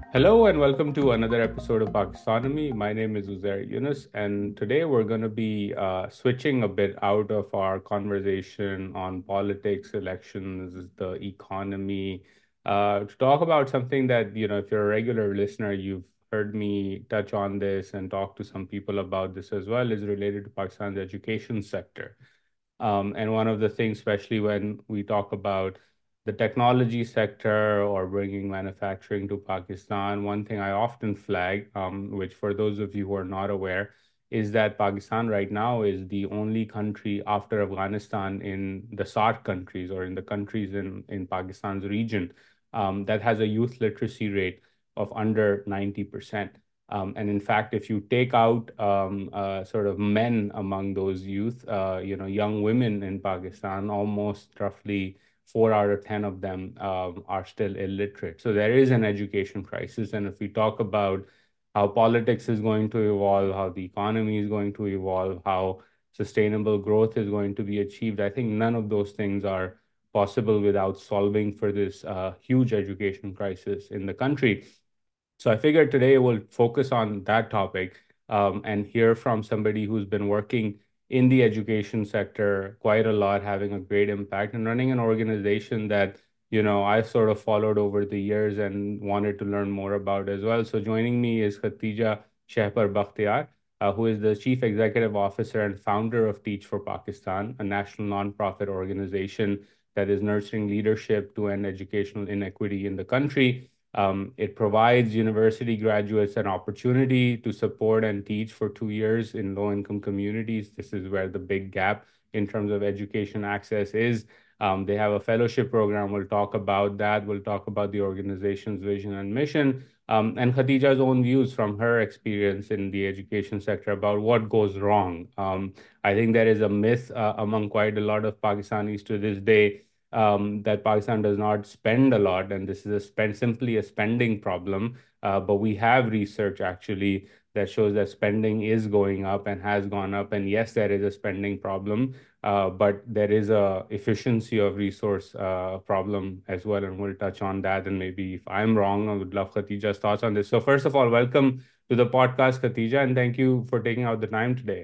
Hello and welcome to another episode of Pakistonomy. My name is Uzair Yunus, and today we're going to be switching a bit out of our conversation on politics, elections, the economy, to talk about something that, if you're a regular listener, you've heard me touch on this and talk to some people about this as well, is related to Pakistan's education sector. And one of the things, especially when we talk about the technology sector or bringing manufacturing to Pakistan, one thing I often flag, which for those of you who are not aware, is that Pakistan right now is the only country after Afghanistan in the SAARC countries or in the countries in Pakistan's region that has a youth literacy rate of under 90%. And in fact, if you take out sort of men among those youth, young women in Pakistan, almost roughly 4 out of 10 of them are still illiterate. So there is an education crisis. And if we talk about how politics is going to evolve, how the economy is going to evolve, how sustainable growth is going to be achieved, I think none of those things are possible without solving for this huge education crisis in the country. So I figured today we'll focus on that topic and hear from somebody who's been working in the education sector quite a lot, having a great impact, and running an organization that, I sort of followed over the years and wanted to learn more about as well. So joining me is Khatija Shehpar Bakhtiar, who is the Chief Executive Officer and founder of Teach for Pakistan, a national nonprofit organization that is nurturing leadership to end educational inequity in the country. It provides university graduates an opportunity to support and teach for 2 years in low income communities. This is where the big gap in terms of education access is. They have a fellowship program. We'll talk about that. We'll talk about the organization's vision and mission, and Khadija's own views from her experience in the education sector about what goes wrong. I think there is a myth among quite a lot of Pakistanis to this day that Pakistan does not spend a lot, and this is simply a spending problem. But we have research actually that shows that spending is going up and has gone up. And yes, there is a spending problem, but there is a efficiency of resource problem as well. And we'll touch on that. And maybe if I'm wrong, I would love Khatija's thoughts on this. So first of all, welcome to the podcast, Khatija, and thank you for taking out the time today.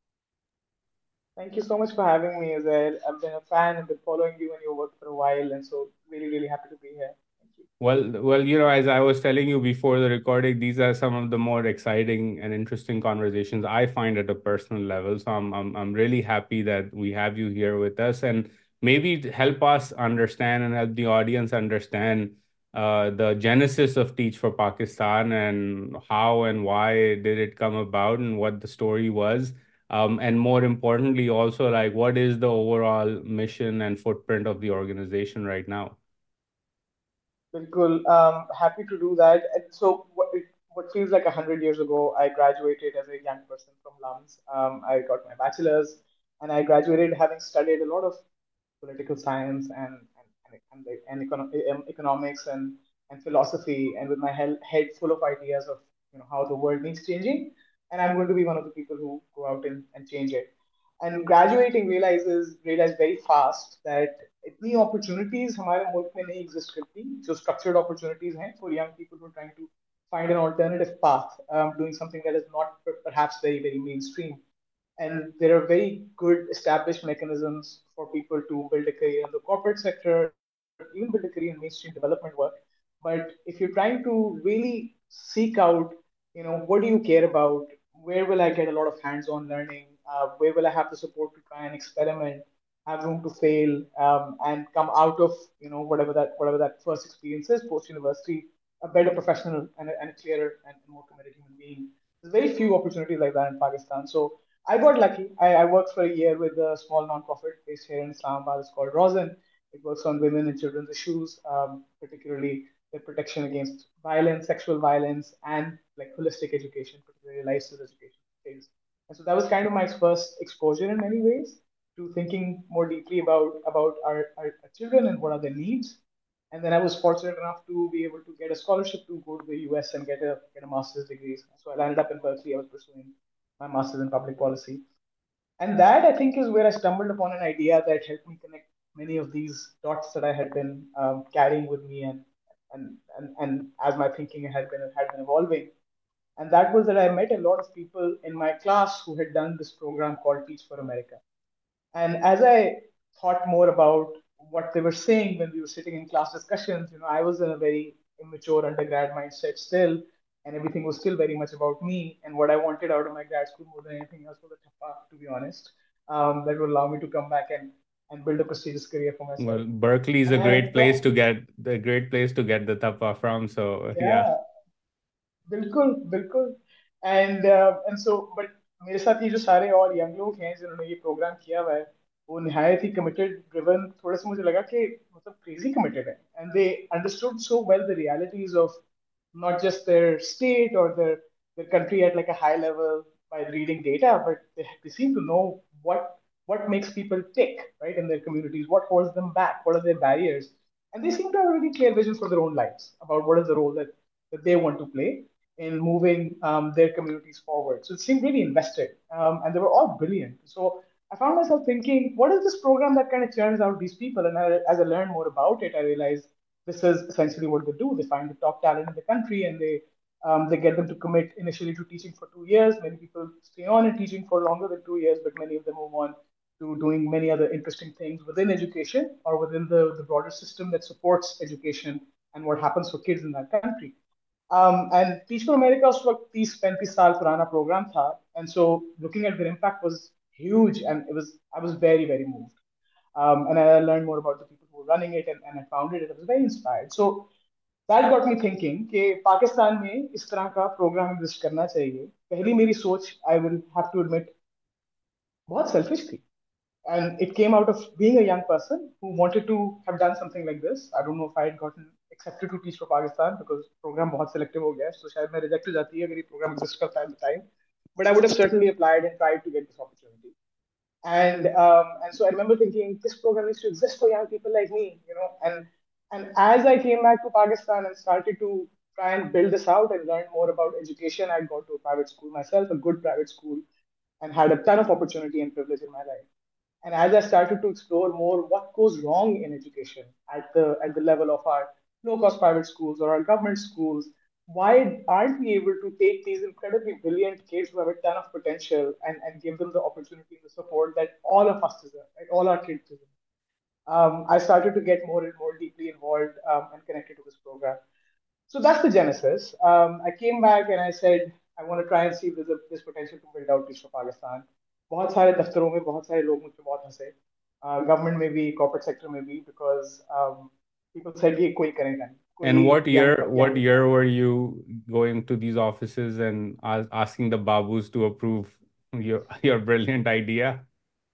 Thank you so much for having me, Azair. I've been a fan and been following you and your work for a while, and so really, really happy to be here. Thank you. Well, as I was telling you before the recording, these are some of the more exciting and interesting conversations I find at a personal level. So I'm really happy that we have you here with us, and maybe to help us understand and help the audience understand the genesis of Teach for Pakistan and how and why did it come about and what the story was. And more importantly, also like what is the overall mission and footprint of the organization right now? Bilkul, happy to do that. And so, what feels like 100 years ago, I graduated as a young person from LUMS. I got my bachelor's, and I graduated having studied a lot of political science and economics and philosophy, and with my head full of ideas of how the world needs changing, and I'm going to be one of the people who go out and change it. And graduating realized very fast that इतनी opportunities हमारे मुल्क में नहीं exist करती जो structured opportunities हैं for young people who are trying to find an alternative path, doing something that is not perhaps very mainstream. And there are very good established mechanisms for people to build a career in the corporate sector, even build a career in mainstream development work. But if you're trying to really seek out, what do you care about? Where will I get a lot of hands-on learning? Where will I have the support to try and experiment, have room to fail, and come out of whatever that first experience is post university, a better professional and a clearer and more committed human being. There's very few opportunities like that in Pakistan. So I got lucky. I worked for a year with a small nonprofit based here in Islamabad. It's called Rosin. It works on women and children's issues, particularly their protection against violence, sexual violence, and like holistic education, particularly life skills education things. And so that was kind of my first exposure in many ways to thinking more deeply about our children and what are their needs. And then I was fortunate enough to be able to get a scholarship to go to the US and get a master's degree. So I landed up in Berkeley. I was pursuing my master's in public policy. And that I think is where I stumbled upon an idea that helped me connect many of these dots that I had been carrying with me and and as my thinking had been evolving. And that was that I met a lot of people in my class who had done this program called Teach for America. And as I thought more about what they were saying when we were sitting in class discussions, I was in a very immature undergrad mindset still, and everything was still very much about me. And what I wanted out of my grad school more than anything else was a thappa, to be honest, that would allow me to come back and build a prestigious career for myself. Well, Berkeley is And a I had great place talked, to get the great place to get the tapa from. So yeah. yeah, बिल्कुल बिल्कुल and so but मेरे साथ ये जो सारे और young लोग हैं जिन्होंने ये प्रोग्राम किया हुआ है वो निहायत ही कमिटेड ड्रिवन थोड़ा सा मुझे लगा कि मतलब क्रेजी कमिटेड है and they understood so well the realities of not just their state or their country at like a high level by reading data, but they seem to know what makes people tick right in their communities, what holds them back, what are their barriers, and they seem to have a really clear vision for their own lives about what is the role that they want to play in moving their communities forward. So it seemed really invested, and they were all brilliant. So I found myself thinking, what is this program that kind of churns out these people? And as I learned more about it, I realized this is essentially what they do. They find the top talent in the country and they get them to commit initially to teaching for 2 years. Many people stay on in teaching for longer than 2 years, but many of them move on to doing many other interesting things within education or within the broader system that supports education and what happens for kids in that country. And Teach for America उस वक्त 30-35 साल पुराना program था, and so looking at their impact was huge, and I was very very moved. And I learned more about the people who were running it, and I found it. I was very inspired. So that got me thinking कि पाकिस्तान में इस तरह का programme exist करना चाहिए. पहली मेरी सोच, I will have to admit, बहुत selfish थी. And it came out of being a young person who wanted to have done something like this. I don't know if I had gotten accepted to teach for Pakistan because program बहुत selective हो गया है, so शायद मैं reject हो जाती है अगर ये program exist करता है at the time. But I would have certainly applied and tried to get this opportunity. And so I remember thinking this program needs to exist for young people like me, And as I came back to Pakistan and started to try and build this out and learn more about education, I got to a private school myself, a good private school, and had a ton of opportunity and privilege in my life. And as I started to explore more what goes wrong in education at the level of our low cost private schools or our government schools, why aren't we able to take these incredibly brilliant kids who have a ton of potential and give them the opportunity and the support that all of us deserve, right? All our kids deserve. I started to get more and more deeply involved and connected to this program. So that's the genesis. I came back and I said, I want to try and see if there's potential to build out Teach for Pakistan. बहुत सारे दफ्तरों में बहुत सारे लोग मुझ पे बहुत हंसे, गवर्नमेंट में भी, कॉर्पोरेट सेक्टर में भी, because people said ये कोई करेगा नहीं, And कोई young what young. year were you going to these offices and asking the babus to approve your brilliant idea?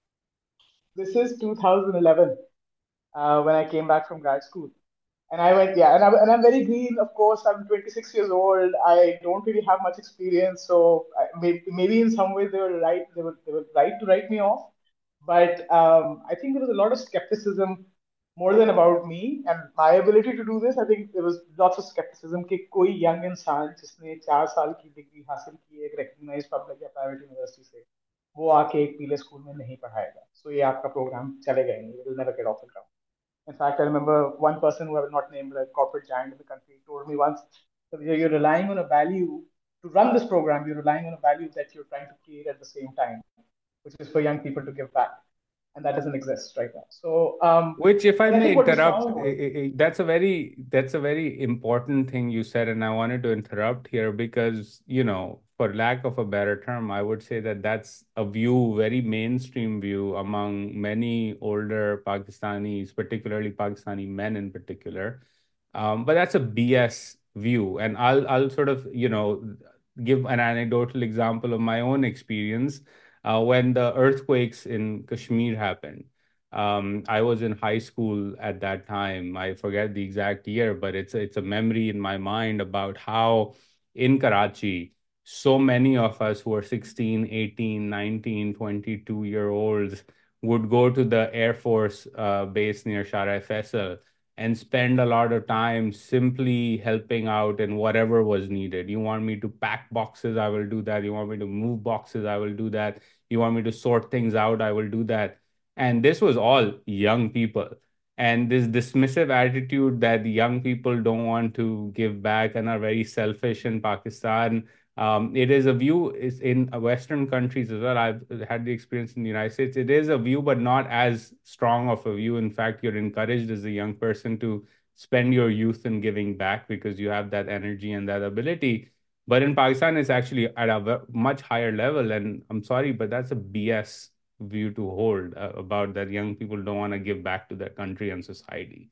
This is 2011 when I came back from grad school. And I went, yeah, and I'm very green, of course. I'm 26 years old. I don't really have much experience. So maybe in some ways they were right. They were right to write me off. But I think there was a lot of skepticism more than about me and my ability to do this. I think there was lots of skepticism कि कोई young इंसान जिसने 4 साल की degree हासिल की है एक recognized public या private university से, वो आके एक पीले स्कूल में नहीं पढ़ाएगा. So ये आपका प्रोग्राम चलेगा ही नहीं. It will never get off the ground. In fact, I remember one person who I will not name, a corporate giant in the country, told me once that you're relying on a value to run this program. You're relying on a value that you're trying to create at the same time, which is for young people to give back, and that doesn't exist right now. So, Which, if I but I may think what we interrupt, found was that's a very important thing you said, and I wanted to interrupt here because, for lack of a better term, I would say that that's a view, very mainstream view among many older Pakistanis, particularly Pakistani men in particular. But that's a BS view, and I'll sort of, give an anecdotal example of my own experience when the earthquakes in Kashmir happened. I was in high school at that time. I forget the exact year, but it's a memory in my mind about how in Karachi, so many of us who are 16, 18, 19, 22 year olds would go to the Air Force base near Shara Faisal and spend a lot of time simply helping out in whatever was needed. You want me to pack boxes, I will do that. You want me to move boxes, I will do that. You want me to sort things out, I will do that. And this was all young people. and this dismissive attitude that the young people don't want to give back and are very selfish in Pakistan. It is a view is in Western countries as well. I've had the experience in the United States. It is a view, but not as strong of a view. In fact, you're encouraged as a young person to spend your youth in giving back because you have that energy and that ability. But in Pakistan, it's actually at a much higher level. And I'm sorry, but that's a BS view to hold about that young people don't want to give back to their country and society.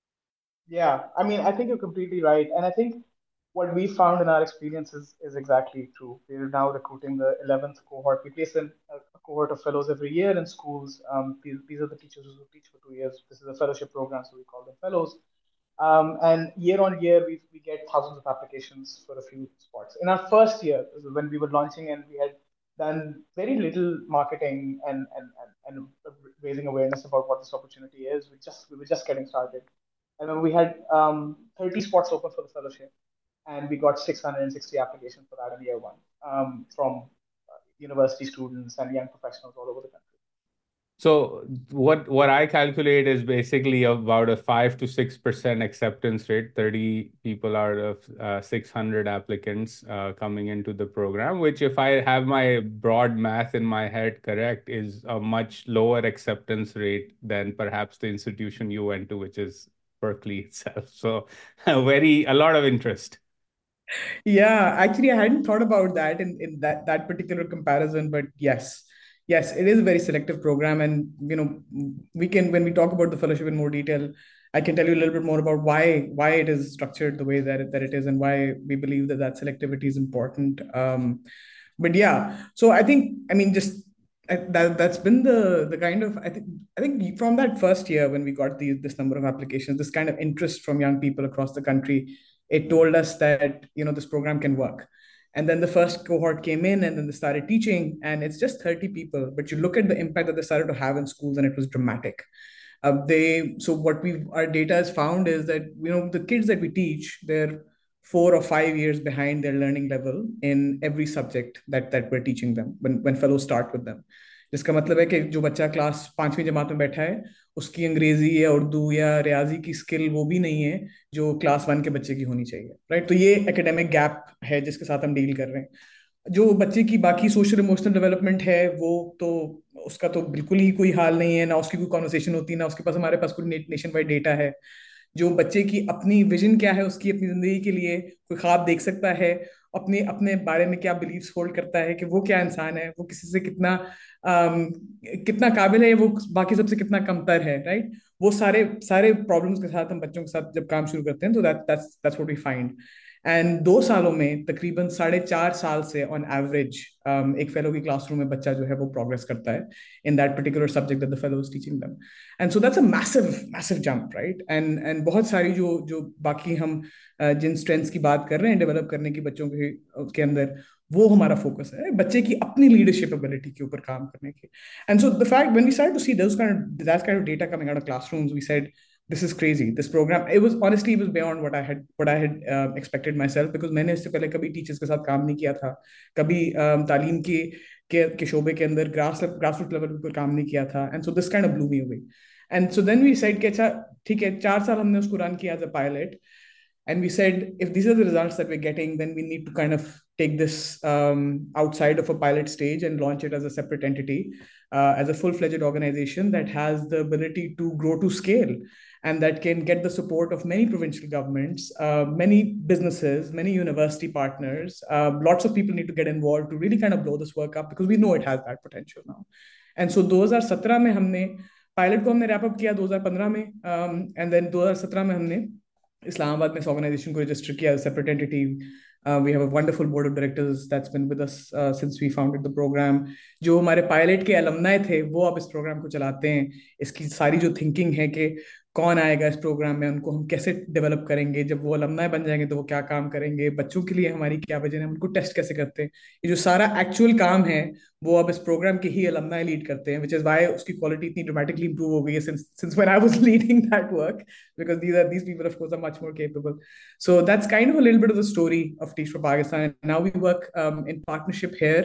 Yeah, I mean, I think you're completely right. And I think what we found in our experience is exactly true. We're now recruiting the 11th cohort. We place a cohort of fellows every year in schools. These are the teachers who teach for 2 years. This is a fellowship program, so we call them fellows. And year on year, we get thousands of applications for a few spots. In our first year, when we were launching and we had done very little marketing and raising awareness about what this opportunity is, we were just getting started. And then we had 30 spots open for the fellowship, and we got 660 applications for that in year one from university students and young professionals all over the country. So what I calculate is basically about a 5 to 6% acceptance rate. 30 people out of 600 applicants coming into the program, which, if I have my broad math in my head correct, is a much lower acceptance rate than perhaps the institution you went to, which is Berkeley itself. So a lot of interest. Yeah, actually, I hadn't thought about that in that particular comparison, but yes, it is a very selective program, and we can, when we talk about the fellowship in more detail, I can tell you a little bit more about why it is structured the way that it is, and why we believe that selectivity is important. But yeah, so I think, I mean, just that's been the kind of, I think from that first year when we got this number of applications, this kind of interest from young people across the country, it told us that this program can work. And then the first cohort came in, and then they started teaching, and it's just 30 people, but you look at the impact that they started to have in schools, and it was dramatic. They so what we our data has found is that the kids that we teach, they're 4 or 5 years behind their learning level in every subject that we're teaching them when fellows start with them. जिसका मतलब है कि जो बच्चा class 5वीं जमात में बैठा है, उसकी अंग्रेजी या उर्दू या रियाजी की स्किल वो भी नहीं है जो क्लास 1 के बच्चे की होनी चाहिए, राइट? तो ये एकेडमिक गैप है जिसके साथ हम डील कर रहे हैं। जो बच्चे की बाकी सोशल इमोशनल डेवलपमेंट है, वो तो उसका तो बिल्कुल ही कोई हाल नहीं है, ना उसकी कोई कॉन्वर्सेशन होती है, ना उसके पास हमारे पास कोई नेशन वाइड डेटा है। जो बच्चे की अपनी विजन क्या है, उसकी अपनी जिंदगी के लिए कोई ख्वाब देख सकता है, अपने अपने बारे में क्या बिलीव्स होल्ड करता है, कि वो क्या इंसान है, वो किसी से कितना काबिल है, वो बाकी सबसे कितना कमतर है, राइट? वो सारे सारे प्रॉब्लम्स के साथ हम बच्चों के साथ जब काम शुरू करते हैं, तो that's what we find. And 2 सालों में तकरीबन 4.5 साल से ऑन एवरेज एक फेलो की क्लासरूम में बच्चा जो है वो प्रोग्रेस करता है in that particular subject that the fellow is teaching them. And so that's a massive massive jump, right? And बहुत सारी जो जो बाकी हम जिन स्ट्रेंथ्स की बात कर रहे हैं डेवलप करने की बच्चों के अंदर, वो हमारा फोकस है बच्चे की अपनी लीडरशिप एबिलिटी के ऊपर काम करने की। And so the fact when we started to see that kind of data coming out of classrooms, we said this is crazy. This program, it was beyond what I had expected myself, because मैंने इससे पहले कभी teachers के साथ काम नहीं किया था, कभी तालीम के शोबे के अंदर ग्रासरूट लेवल पर काम नहीं किया था। And so this kind of blew me away. And so then we said कि अच्छा ठीक है, 4 साल हमने उसको रन किया as a pilot, and we said if these are the results that we're getting, then we need to kind of take this outside of a pilot stage and launch it as a separate entity, as a full-fledged organization that has the ability to grow to scale, and that can get the support of many provincial governments, many businesses, many university partners. Lots of people need to get involved to really kind of blow this work up, because we know it has that potential now. And so 2017 में हमने pilot को हमने wrap up किया 2015 में, and then 2017 में हमने इस्लामाबाद में इस ऑर्गेनाइजेशन को रजिस्टर किया separate entity. We have a wonderful board of directors that's been with us since we founded the program. जो हमारे पायलट के अलमनाई थे, वो अब इस प्रोग्राम को चलाते हैं। इसकी सारी जो थिंकिंग है कि कौन आएगा इस प्रोग्राम में, उनको हम कैसे डेवलप करेंगे, जब वो अलमनाई बन जाएंगे तो वो क्या काम करेंगे, बच्चों के लिए हमारी क्या विजन है, उनको टेस्ट कैसे करते हैं, ये जो सारा एक्चुअल काम है वो अब इस प्रोग्राम के ही अलमनाई लीड करते हैं, विच इज व्हाई उसकी क्वालिटी इतनी ड्रामेटिकली इंप्रूव हो गई है since when I was leading that work, because these people of course are much more capable. So that's kind of a little bit of the story of Teach for Pakistan. Now we work in partnership here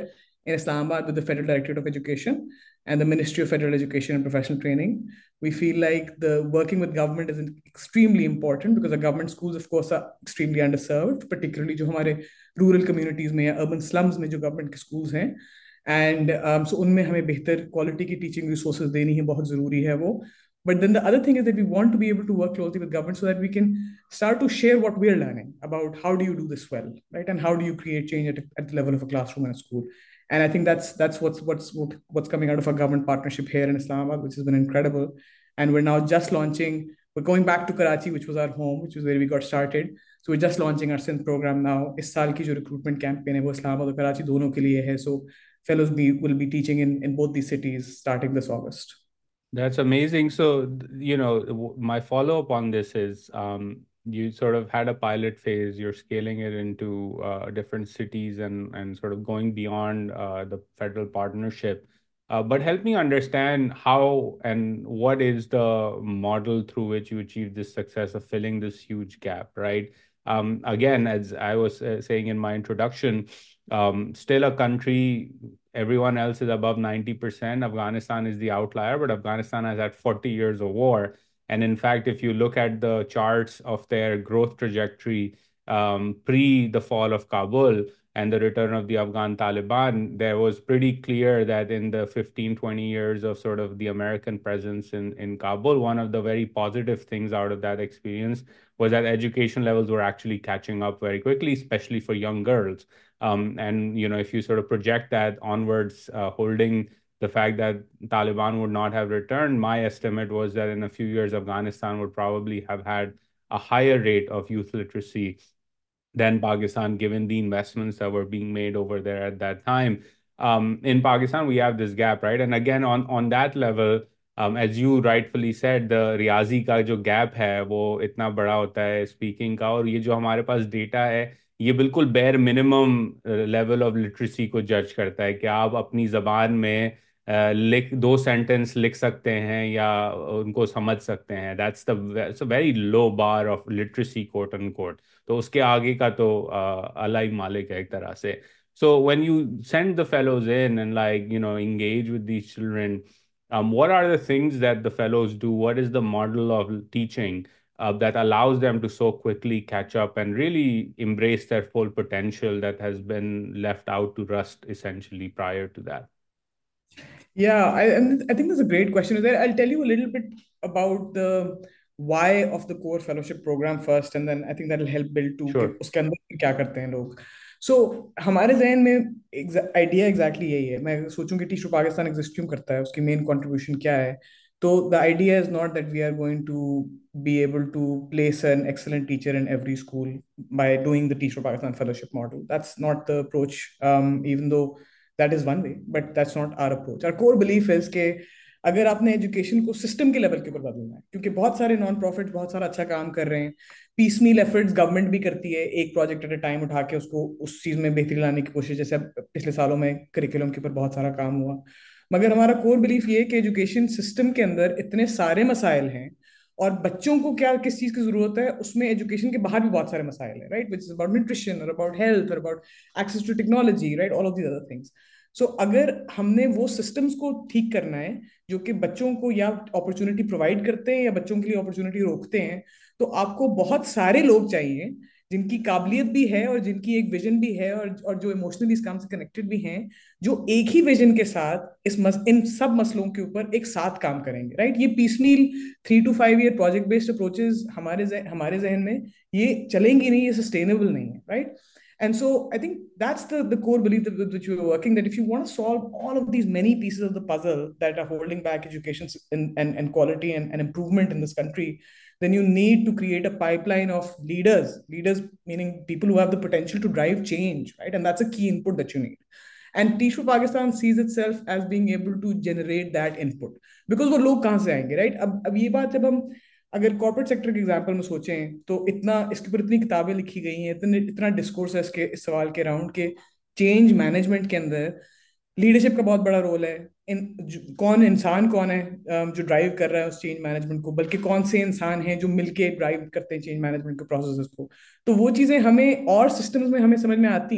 in Islamabad with the Federal Directorate of Education and the Ministry of Federal Education and Professional Training. We feel like the working with government is extremely important because the government schools, of course, are extremely underserved, particularly जो हमारे rural communities में या urban slums में जो government के schools हैं. And so उनमें हमें बेहतर quality की teaching resources देनी है, बहुत ज़रूरी है वो. But then the other thing is that we want to be able to work closely with government so that we can start to share what we are learning about how do you do this well, right? And how do you create change at the level of a classroom and a school. And I think that's what's coming out of our government partnership here in Islamabad, which has been incredible. And we're now just launching. We're going back to Karachi, which was our home, which was where we got started. So we're just launching our Sindh program now. इस साल की जो recruitment campaign है वो इस्लामाबाद और कराची दोनों के लिए है. So fellows will be teaching in both these cities starting this August. That's amazing. So, my follow-up on this is you sort of had a pilot phase, you're scaling it into different cities and sort of going beyond the federal partnership. But help me understand how and what is the model through which you achieve this success of filling this huge gap, right? Again, as I was saying in my introduction, still a country, everyone else is above 90%. Afghanistan is the outlier, but Afghanistan has had 40 years of war. And in fact, if you look at the charts of their growth trajectory pre the fall of Kabul and the return of the Afghan Taliban, there was pretty clear that in the 15, 20 years of sort of the American presence in Kabul, one of the very positive things out of that experience was that education levels were actually catching up very quickly, especially for young girls. And, if you sort of project that onwards, holding the fact that Taliban would not have returned, my estimate was that in a few years, Afghanistan would probably have had a higher rate of youth literacy than Pakistan, given the investments that were being made over there at that time. In Pakistan, we have this gap, right? And again, on that level, as you rightfully said, the रियाजी का जो gap है वो इतना बड़ा होता है speaking का, और ये जो हमारे पास data है ये बिल्कुल bare minimum level of literacy को judge करता है कि आप अपनी ज़बान में लिख 2 सेंटेंस लिख सकते हैं या उनको समझ सकते हैं. That's a very low bar of literacy, quote unquote. तो उसके आगे का तो अल्लाह ही मालिक है एक तरह से. So when you send the fellows in and engage with these children, what are the things that the fellows do? What is the model of teaching that allows them to so quickly catch up and really embrace their full potential that has been left out to rust essentially prior to that? Yeah, I think that's a great question. I'll tell you a little bit about the why of the core fellowship program first, and then I think that'll help build to Sure. कि उसके अंदर क्या करते हैं लोग. So हमारे जहन में आइडिया एग्जैक्टली यही है. मैं सोचूं कि टीचर पाकिस्तान एग्जिस्ट क्यों करता है, उसकी मेन कंट्रीब्यूशन क्या है. तो the idea is not that we are going to be able to place an excellent teacher in every school by doing the Teach for Pakistan fellowship model. That's not the approach, even though that is one way, but that's not our approach. Our core belief is कि अगर आपने education को system के level के ऊपर बदलना है, क्योंकि बहुत सारे नॉन प्रॉफिट बहुत सारा अच्छा काम कर रहे हैं, पीसमील एफर्ट्स गवर्नमेंट भी करती है, एक प्रोजेक्ट एट अ टाइम उठा के उसको उस चीज में बेहतरी लाने की कोशिश, जैसे पिछले सालों में करिकुलम के ऊपर बहुत सारा काम हुआ. मगर हमारा कोर बिलीफ ये है कि एजुकेशन सिस्टम के अंदर इतने सारे मसाइल हैं और बच्चों को क्या किस चीज की जरूरत है उसमें एजुकेशन के बाहर भी बहुत सारे मसाइल हैं, right, which is about nutrition और अबाउट हेल्थ और about access to technology, right, all of these other things. So अगर हमने वो सिस्टम्स को ठीक करना है जो कि बच्चों को या अपॉर्चुनिटी प्रोवाइड करते हैं या बच्चों के लिए अपॉर्चुनिटी रोकते हैं, तो आपको बहुत सारे लोग चाहिए जिनकी काबिलियत भी है और जिनकी एक विजन भी है और जो इमोशनली इस काम से कनेक्टेड भी हैं, जो एक ही विजन के साथ इन सब मसलों के ऊपर एक साथ काम करेंगे, राइट. ये piecemeal 3 to 5 year project based approaches हमारे जहन में ये चलेंगी नहीं, ये सस्टेनेबल नहीं है, right. And so I think that's the core belief with which we're working, that if you want to solve all of these many pieces of the puzzle that are holding back education and quality and improvement in this country, then you need to create a pipeline of leaders meaning people who have the potential to drive change, right? And that's a key input that you need. And Teach for Pakistan sees itself as being able to generate that input. Because वो लोग कहाँ से आएंगे, right? अब ये बात जब हम अगर कॉर्पोरेट सेक्टर के एग्जांपल में सोचें तो इतना इसके ऊपर इतनी किताबें लिखी गई हैं, इतना डिस्कोर्स है इस सवाल के राउंड के चेंज मैनेजमेंट के अंदर लीडरशिप का बहुत बड़ा रोल है. कौन इंसान कौन है जो ड्राइव कर रहा है उस चेंज मैनेजमेंट को, बल्कि कौन से इंसान हैं जो मिलके ड्राइव करते हैं चेंज मैनेजमेंट के प्रोसेसेस को. तो वो चीजें हमें और सिस्टम्स में हमें समझ में आती हैं.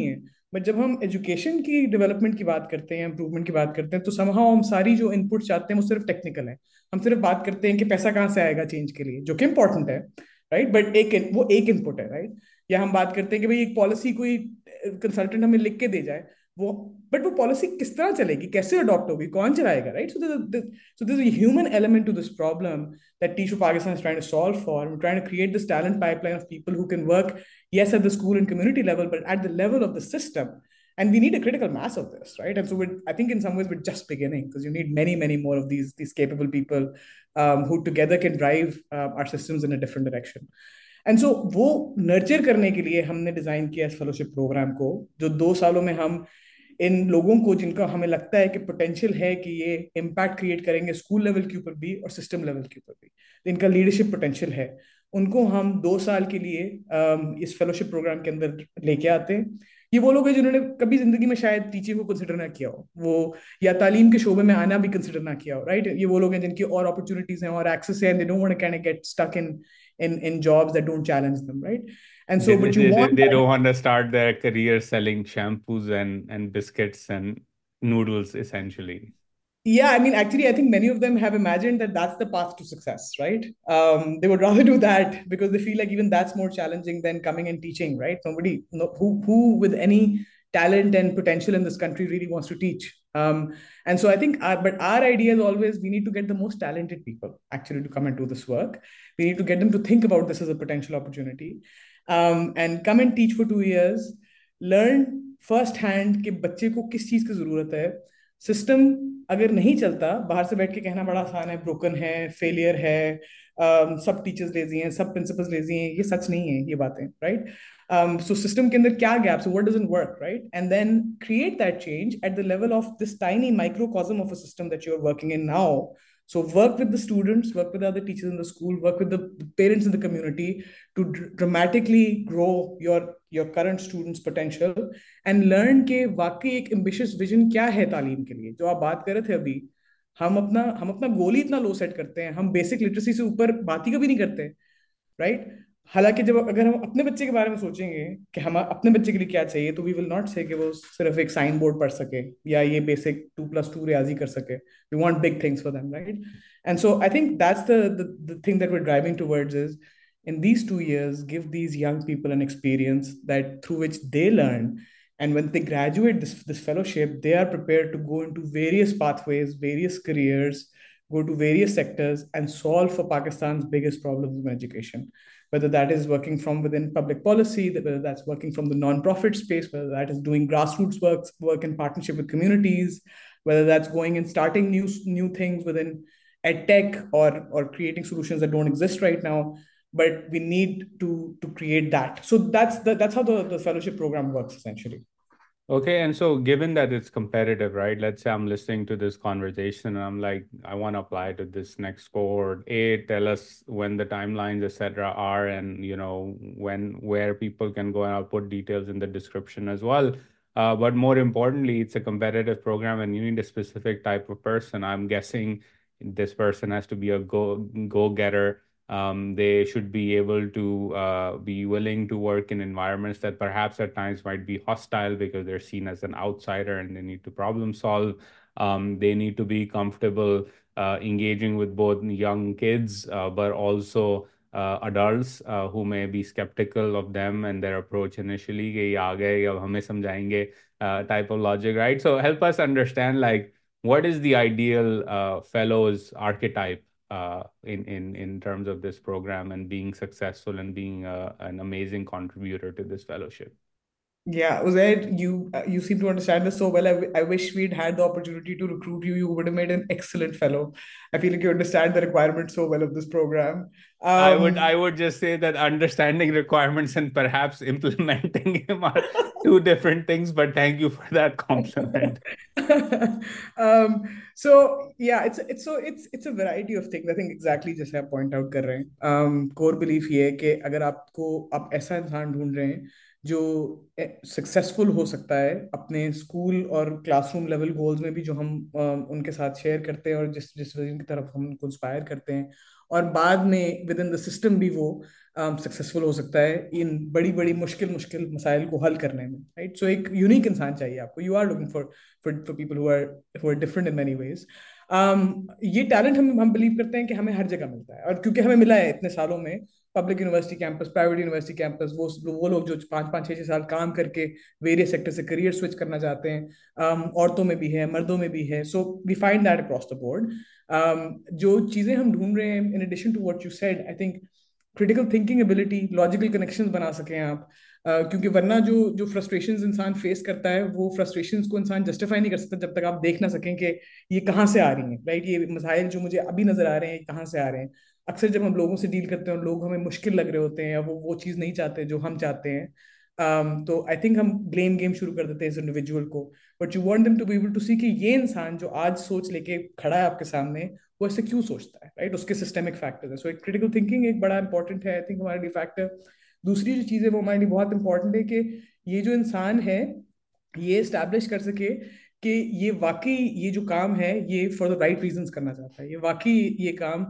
बट जब हम एजुकेशन की डेवलपमेंट की बात करते हैं, इंप्रूवमेंट की बात करते हैं, तो समहाउ हम सारी जो इनपुट चाहते हैं वो सिर्फ टेक्निकल है। हम सिर्फ बात करते हैं कि पैसा कहाँ से आएगा चेंज के लिए, जो कि इंपॉर्टेंट है, राइट, बट वो एक इनपुट है, राइट। या हम बात करते हैं कि भाई एक पॉलिसी कोई कंसल्टेंट हमें लिख के दे जाए, वो, बट वो पॉलिसी किस तरह चलेगी, कैसे अडॉप्ट होगी, कौन चलाएगा, right. So there's a human element to this problem that Teach for Pakistan is trying to solve for. We're trying to create this talent pipeline of people who can work, yes, at the school and community level, but at the level of the system. And we need a critical mass of this, right? And so I think in some ways we're just beginning, because you need many, many more of these capable people who together can drive our systems in a different direction. And so वो nurture करने के लिए हमने design किया इस fellowship programme को, जो 2 सालों में हम इन लोगों को, जिनका हमें लगता है कि पोटेंशियल है कि ये इम्पैक्ट क्रिएट करेंगे स्कूल लेवल के ऊपर भी और सिस्टम लेवल के ऊपर भी, इनका लीडरशिप पोटेंशियल है, उनको हम 2 साल के लिए इस फेलोशिप प्रोग्राम के अंदर लेके आते हैं। ये वो लोग हैं जिन्होंने कभी जिंदगी में शायद टीचिंग को कंसिडर ना किया हो, वो या तालीम के शोबे में आना भी कंसिडर ना किया हो, राइट। ये वो लोग हैं जिनकी और अपॉर्चुनिटीज हैं और एक्सेस है, and they don't want to kind of get stuck in jobs that don't challenge them, right? And so, but you want They don't want to start their career selling shampoos and biscuits and noodles, essentially. Yeah, I mean, actually, I think many of them have imagined that that's the path to success, right? They would rather do that because they feel like even that's more challenging than coming and teaching, right? Nobody no, who with any talent and potential in this country really wants to teach. And so I think, but our idea is always we need to get the most talented people actually to come and do this work. We need to get them to think about this as a potential opportunity, and come and teach for 2 years, learn first hand कि बच्चे को किस चीज की जरूरत है। System अगर नहीं चलता, बाहर से बैठ के कहना बड़ा आसान है, ब्रोकन है, फेलियर है, सब टीचर्स लेजी हैं, सब प्रिंसिपल्स लेजी हैं, ये सच नहीं है ये बातें, राइट। सो सिस्टम के अंदर क्या gaps, what doesn't work, right, and then create that change at the level of this tiny microcosm of a system that you are working in now. So work with the students, work with the other teachers in the school, work with the parents in the community to dramatically grow your current students' potential and learn के वाकई एक ambitious vision क्या है तालीम के लिए, जो आप बात कर रहे थे अभी। हम अपना गोल ही इतना लो सेट करते हैं, हम बेसिक लिटरेसी से ऊपर बात ही कभी नहीं करते, राइट। हालांकि जब अगर हम अपने बच्चे के बारे में सोचेंगे कि हम अपने बच्चे के लिए क्या चाहिए, तो वी विल नॉट से कि वो सिर्फ एक साइन बोर्ड पढ़ सके या ये बेसिक 2+2 रियाजी कर सके। We want big things for them, right. And so I think that's the thing that we are driving towards is in these 2 years give these young people an experience that through which they learn, and when they graduate this fellowship they are prepared to go into various pathways, various careers, go to various sectors and solve for Pakistan's biggest problems in education, whether that is working from within public policy, whether that's working from the non-profit space, whether that is doing grassroots work in partnership with communities, whether that's going and starting new things within ed tech, or creating solutions that don't exist right now. But we need to create that. So that's how the fellowship program works essentially. Okay, and so given that it's competitive, right? Let's say I'm listening to this conversation and I'm like, I want to apply to this next cohort. Tell us when the timelines, etc., are, and where people can go, and I'll put details in the description as well. But more importantly, it's a competitive program, and you need a specific type of person. I'm guessing this person has to be a go-getter. They should be able to be willing to work in environments that perhaps at times might be hostile because they're seen as an outsider and they need to problem solve. They need to be comfortable engaging with both young kids, but also adults who may be skeptical of them and their approach initially, कि ये आ गए अब हमें समझाएंगे, type of logic, right? So help us understand, like, what is the ideal fellows archetype in terms of this program and being successful and being an amazing contributor to this fellowship. Yeah, Uzair, you seem to understand this so well. I wish we'd had the opportunity to recruit you. You would have made an excellent fellow. I feel like you understand the requirements so well of this program. I would just say that understanding requirements and perhaps implementing them are two different things, but thank you for that compliment. So yeah, it's a variety of things. I think exactly जैसे आप point out कर रहे हैं, core belief ये है कि अगर आप ऐसा इंसान ढूंढ रहे हैं जो सक्सेसफुल हो सकता है अपने स्कूल और क्लासरूम लेवल गोल्स में भी, जो हम उनके साथ शेयर करते हैं और जिस विजन की तरफ हम उनको इंस्पायर करते हैं, और बाद में विद इन द सिस्टम भी वो सक्सेसफुल हो सकता है इन बड़ी बड़ी मुश्किल मुश्किल मसाइल को हल करने में, राइट? सो एक यूनिक इंसान चाहिए आपको. You are looking for people who are different in many ways. ये टैलेंट हम बिलीव करते हैं कि हमें हर जगह मिलता है, और क्योंकि हमें मिला है इतने सालों में, public university campus, private university campus, वो लोग जो 5 5 6 6 साल काम करके वेरियस सेक्टर से करियर स्विच करना चाहते हैं, औरतों में भी है, मर्दों में भी है. So we find that across the board. जो चीजें हम ढूंढ रहे हैं, in addition to what you said, I think critical thinking ability, logical connections बना सकें आप. क्योंकि वरना जो जो फ्रस्ट्रेशंस इंसान फेस करता है, वो फ्रस्ट्रेशंस को इंसान जस्टिफाई नहीं कर सकता जब तक आप देख ना सकें कि ये कहाँ से आ रही हैं, राइट? ये मसाइल जो मुझे अभी नजर आ रहे हैं, ये कहाँ से आ रहे हैं. अक्सर जब हम लोगों से डील करते हैं और लोग हमें मुश्किल लग रहे होते हैं, या वो चीज़ नहीं चाहते जो हम चाहते हैं, तो आई थिंक हम ब्लेम गेम शुरू कर देते हैं इस इंडिविजुअल को. But you want them to be able to see कि ये इंसान जो आज सोच लेके खड़ा है आपके सामने, वो ऐसे क्यों सोचता है, राइट? उसके सिस्टेमिक फैक्टर्स है. सो एक क्रिटिकल थिंकिंग एक बड़ा इंपॉर्टेंट है, आई थिंक, हमारे लिए फैक्टर. दूसरी जो चीज़ है वो हमारे लिए बहुत इंपॉर्टेंट है कि ये जो इंसान है, ये इस्टेब्लिश कर सके कि ये वाकई ये जो काम है, ये फॉर द राइट रीजंस करना चाहता है, ये वाकई ये काम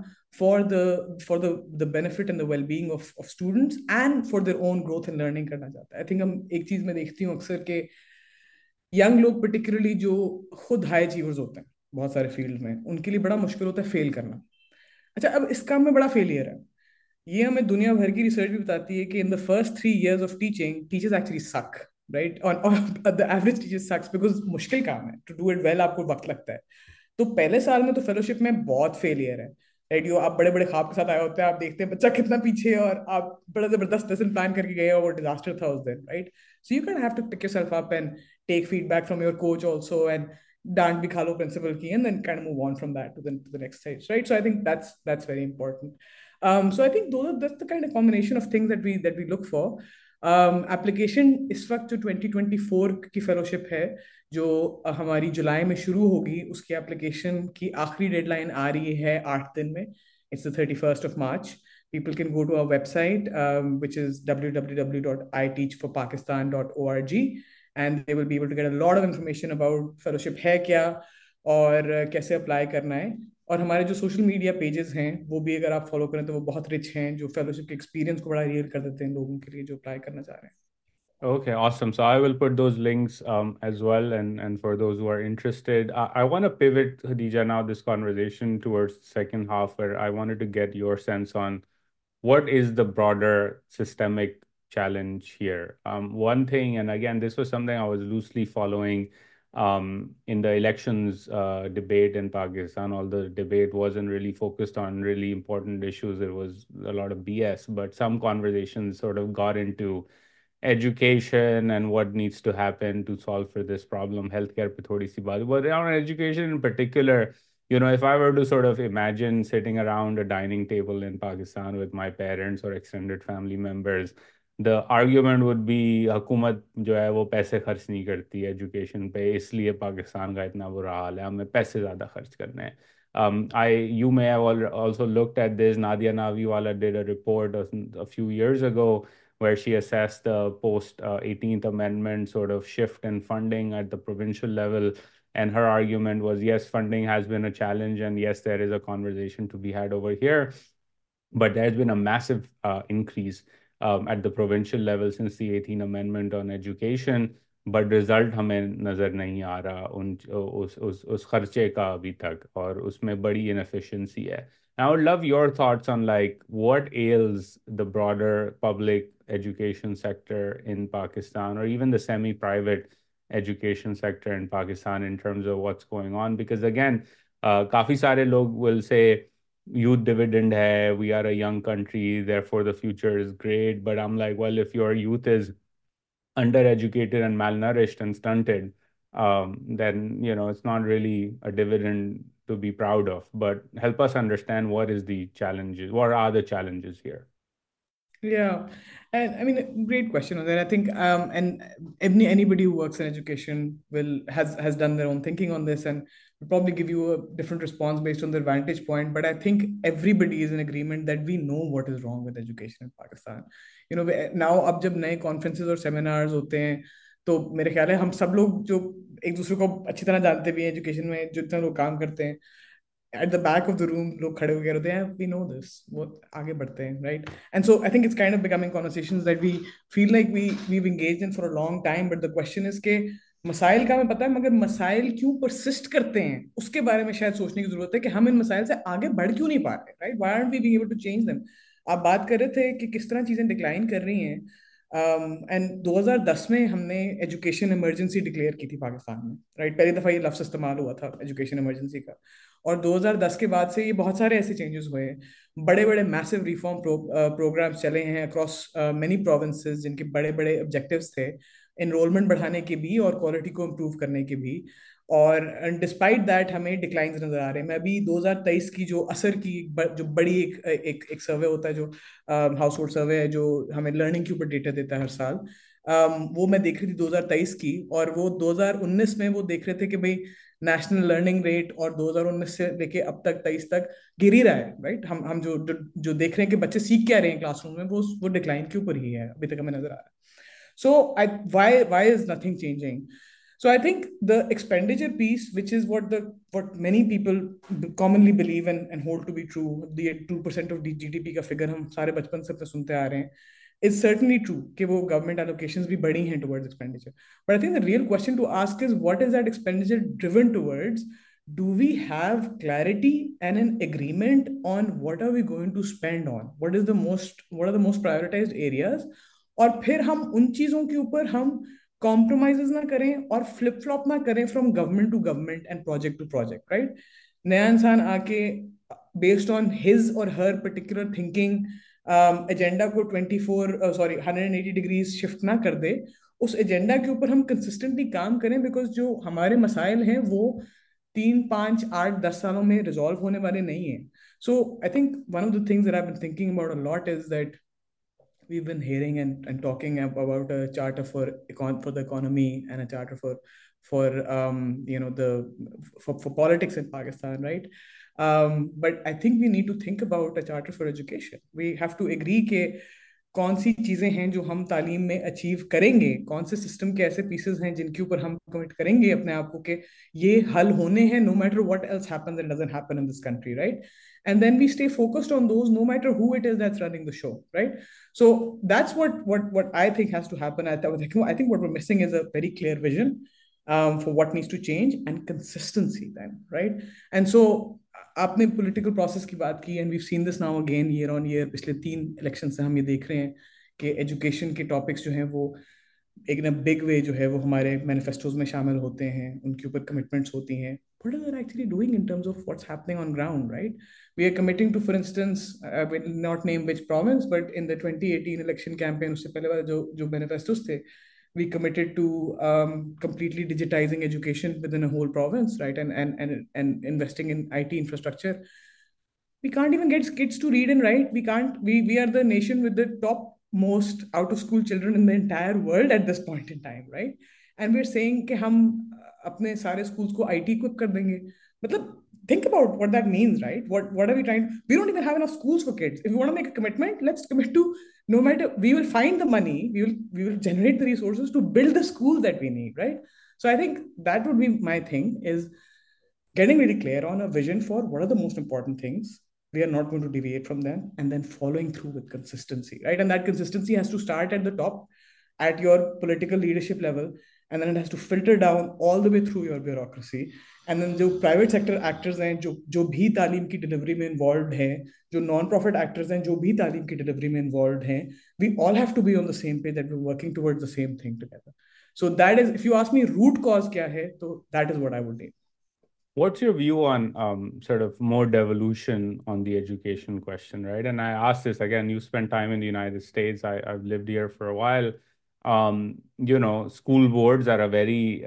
for the benefit and the well being of students and for their own growth and learning करना चाहता है. आई थिंक हम एक चीज मैं देखती हूँ अक्सर के यंग लोग पर्टिकुलरली जो खुद हाई अचीवर्स होते हैं बहुत सारे फील्ड में, उनके लिए बड़ा मुश्किल होता है फेल करना. अच्छा, अब इस काम में बड़ा फेलियर है. ये हमें दुनिया भर की रिसर्च भी बताती है कि in the first 3 years of teaching, teachers actually suck, right? और the average teacher sucks because मुश्किल काम है. टू डू इट वेल आपको वक्त लगता है. तो पहले साल में तो फेलोशिप में बहुत फेलियर है, राइट? यू आप बड़े बड़े ख्वाब के साथ आए होते हैं, आप देखते हैं बच्चा कितना पीछे है, और आप बड़ा जबरदस्त लेसन प्लान करके गए हो, वो डिजास्टर था उस दिन, right? So you can have to pick yourself up and take feedback from your coach also, and डांट भी खा लो प्रिंसिपल की, and then kind move on from that to the next stage, right? So I think that's very important. So I think that's the kind of combination of things that we look for. Application इस वक्त जो 2024 की fellowship है, जो हमारी जुलाई में शुरू होगी, उसकी एप्लीकेशन की आखिरी डेडलाइन आ रही है 8 दिन में. It's the 31st of March. People can go to our website, which is www.iteachforpakistan.org, and they will be able to get a lot of information about fellowship है क्या, और कैसे अप्लाई करना है. और हमारे जो सोशल मीडिया पेजेस हैं, वो भी अगर आप फॉलो करें तो वो बहुत रिच हैं, जो फेलोशिप के एक्सपीरियंस को बड़ा रियल कर देते हैं लोगों के लिए जो अप्लाई करना चाह रहे हैं. Okay, awesome. So I will put those links as well, and for those who are interested, I want to pivot, Khadija, now this conversation towards the second half, where I wanted to get your sense on what is the broader systemic challenge here. One thing, and again, this was something I was loosely following in the elections debate in Pakistan. Although the debate wasn't really focused on really important issues, it was a lot of BS, but some conversations sort of got into education and what needs to happen to solve for this problem. Healthcare pe thodi si baat, but on education in particular, if I were to sort of imagine sitting around a dining table in Pakistan with my parents or extended family members, the argument would be हुकूमत जो है वो पैसे खर्च नहीं करती education पे, इसलिए पाकिस्तान का इतना बुरा हाल है, हमें पैसे ज़्यादा खर्च करने हैं. You may have also looked at this. Nadia Naviwala did a report a few years ago where she assessed the post 18th Amendment sort of shift in funding at the provincial level. And her argument was, yes, funding has been a challenge, and yes, there is a conversation to be had over here. But there's been a massive increase at the provincial level since the 18th Amendment on education. But result हमें नज़र नहीं आ रहा उस खर्चे का अभी तक, और उसमें बड़ी इनएफिशिएंसी है. I would love your thoughts on like what ails the broader public education sector in Pakistan, or even the semi-private education sector in Pakistan, in terms of what's going on. Because again, काफी सारे लोग will say youth dividend hai, we are a young country, therefore the future is great. But I'm like, well, if your youth is undereducated and malnourished and stunted, then it's not really a dividend to be proud of. But help us understand what is the challenges, what are the challenges here? Yeah, and I mean, great question. And I think, and anybody who works in education has done their own thinking on this, and will probably give you a different response based on their vantage point. But I think everybody is in agreement that we know what is wrong with education in Pakistan. Now अब जब नए conferences और seminars होते हैं, तो मेरे ख्याल है हम सब लोग जो एक दूसरे को अच्छी तरह जानते भी हैं एजुकेशन में, जो इतने लोग काम करते हैं, at the back of the room लोग खड़े हो गए होते हैं, we know this, वो आगे बढ़ते हैं, right? And so I think it's kind of becoming conversations that we feel like we've engaged in for a long time, but the question is कि मसाइल का हमें पता है, मगर मसाइल क्यों परसिस्ट करते हैं उसके बारे में शायद सोचने की जरूरत है कि हम इन मसाइल से आगे बढ़ क्यों नहीं पा रहे, right? Why aren't we being able to change them? आप बात कर रहे थे कि किस तरह चीजें डिक्लाइन कर रही हैं, एंड 2010 में हमने एजुकेशन इमरजेंसी डिक्लेयर की थी पाकिस्तान में, राइट? पहली दफा ये लफ्ज इस्तेमाल हुआ था एजुकेशन इमरजेंसी का, और 2010 के बाद से ये बहुत सारे ऐसे चेंजेस हुए हैं, बड़े बड़े मैसिव रिफॉर्म प्रोग्राम्स चले हैं अक्रॉस मेनी प्रोविंसेस, जिनके बड़े बड़े ऑब्जेक्टिव्स थे एनरोलमेंट बढ़ाने के भी और क्वालिटी को इम्प्रूव करने के भी, और डिस्पाइट दैट हमें डिक्लाइंस नजर आ रहे हैं। मैं अभी 2023 की जो असर की जो बड़ी एक सर्वे होता है, जो हाउस होल्ड सर्वे है, जो हमें लर्निंग के ऊपर डेटा देता है हर साल, वो मैं देख रही थी 2023 की, और वो 2019 में वो देख रहे थे कि भाई नेशनल लर्निंग रेट और 2019 से लेके अब तक 23 तक गिर ही रहा है, राइट? हम जो देख रहे हैं कि बच्चे सीख क्या रहे हैं क्लासरूम में, वो डिक्लाइन के ऊपर ही है, अभी तक हमें नजर आ रहा है। So why is nothing changing? So I think the expenditure piece, which is what many people commonly believe and hold to be true, the 2% of GDP का figure हम सारे बचपन से अपने सुनते आ रहे हैं, it's certainly true कि वो government allocations भी बढ़ी हैं towards expenditure. But I think the real question to ask is, what is that expenditure driven towards? Do we have clarity and an agreement on what are we going to spend on? What are the most prioritized areas? और फिर हम उन चीजों के ऊपर हम compromises ना करें और फ्लिप फ्लॉप ना करें from government to government and project to project, right? नया इंसान आके बेस्ड ऑन हिज और हर पर्टिकुलर थिंकिंग एजेंडा को 180 डिग्रीज शिफ्ट ना कर दे, उस एजेंडा के ऊपर हम कंसिस्टेंटली काम करें, बिकॉज जो हमारे मसाइल हैं वो 3 5 8 10 सालों में रिजॉल्व होने वाले नहीं है। So I think one of the things that I have been thinking about a lot is that we've been hearing and talking about a charter for the economy and a charter for for politics in Pakistan, right? But I think we need to think about a charter for education. We have to agree के कौन सी चीजें हैं जो हम तालीम में achieve करेंगे, कौन से सिस्टम के ऐसे पीसेस हैं जिनके ऊपर हम कमिट करेंगे अपने आप को कि ये हल होने हैं, no matter what else happens and doesn't happen in this country, right? And then we stay focused on those no matter who it is that's running the show, right? So that's what I think has to happen. I think what we're missing is a very clear vision for what needs to change and consistency then, right? And so आपने political process की बात की, and we seen this now again year on year, पिछले 3 election से हम ये देख रहे हैं कि एजुकेशन के टॉपिक्स जो हैं वो एक ना बिग वे जो है वो हमारे मैनिफेस्टोज में शामिल होते हैं, उनके ऊपर कमिटमेंट्स होती हैं। What are they actually doing in terms of what's happening on ground, right? We are committing to, for instance, I will not name which province, but in the 2018 election campaign, उससे पहले वाला जो manifestos थे, we committed to completely digitizing education within a whole province, right? And investing in IT infrastructure. We can't even get kids to read and write. We are the nation with the top most out of school children in the entire world at this point in time, right? And we're saying कि हम अपने सारे schools को IT equip कर देंगे। मतलब think about what that means, right? What are we trying? We don't even have enough schools for kids. If we want to make a commitment, let's commit to, no matter, we will find the money, we will generate the resources to build the schools that we need, right? So I think that would be my thing, is getting really clear on a vision for what are the most important things. We are not going to deviate from them, and then following through with consistency, right? And that consistency has to start at the top, at your political leadership level, and then it has to filter down all the way through your bureaucracy. And then जो private sector actors हैं, जो भी तालीम की delivery में involved हैं, जो non-profit actors हैं, जो भी तालीम की delivery में involved हैं, we all have to be on the same page, that we're working towards the same thing together. So that is, if you ask me root cause क्या है, तो that is what I would name. What's your view on sort of more devolution on the education question, right? And I ask this again, you spent time in the United States. I've lived here for a while. School boards are a very,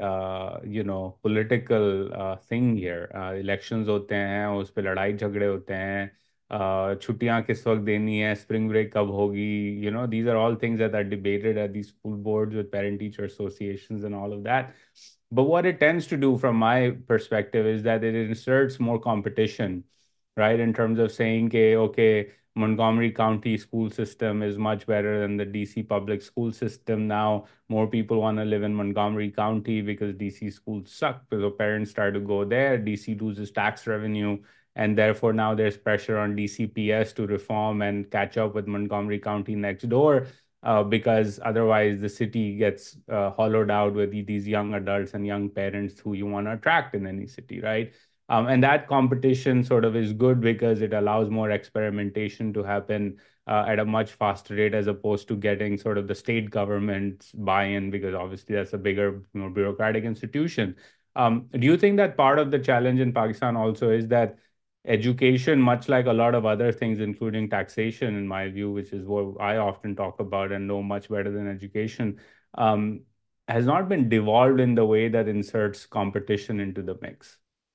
political thing here. Elections होते हैं, उस पे लड़ाई झगड़े होते हैं, छुट्टियां किस वक्त देनी है, स्प्रिंग ब्रेक कब होगी, these are all things that are debated at these school boards with parent-teacher associations and all of that. But what it tends to do, from my perspective, is that it inserts more competition, right? In terms of saying, okay, Montgomery County school system is much better than the DC public school system. Now, more people want to live in Montgomery County because DC schools suck. So parents start to go there. DC loses tax revenue. And therefore, now there's pressure on DCPS to reform and catch up with Montgomery County next door, because otherwise the city gets hollowed out with these young adults and young parents who you want to attract in any city, right? And that competition sort of is good because it allows more experimentation to happen at a much faster rate, as opposed to getting sort of the state government's buy-in, because obviously that's a bigger, more bureaucratic institution. Do you think that part of the challenge in Pakistan also is that education, much like a lot of other things, including taxation, in my view, which is what I often talk about and know much better than education, um, has not been devolved in the way that inserts competition into the mix?